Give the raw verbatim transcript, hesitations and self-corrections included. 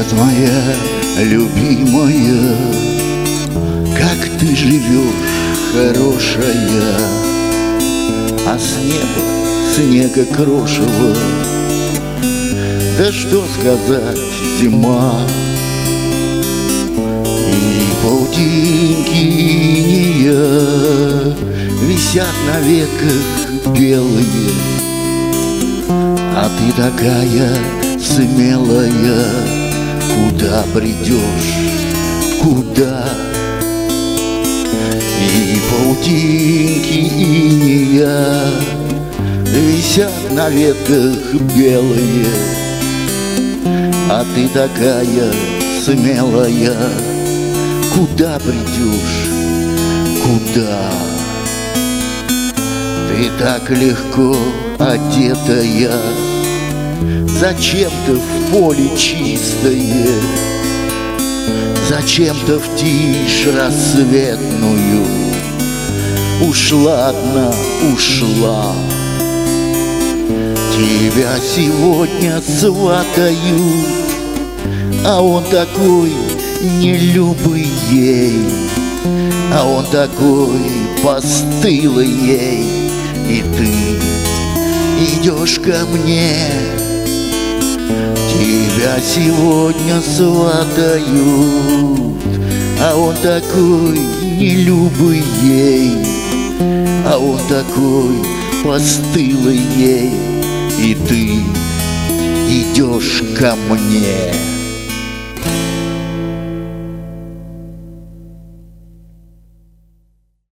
Привет, моя любимая, как ты живешь, хорошая, а с неба снега крошево. Да что сказать, зима, и паутинки иния висят на ветках белые, а ты такая смелая. Куда бредешь, куда? И паутинки иния висят на ветках белые, а ты такая смелая. Куда бредешь, куда? Ты так легко одетая, зачем-то в поле чистое, зачем-то в тишь рассветную ушла одна, ушла. Тебя сегодня сватают, а он такой нелюбый ей, а он такой постылый ей. И ты идешь ко мне, тебя сегодня сватают, а он такой нелюбый ей, а он такой постылый ей. И ты идешь ко мне.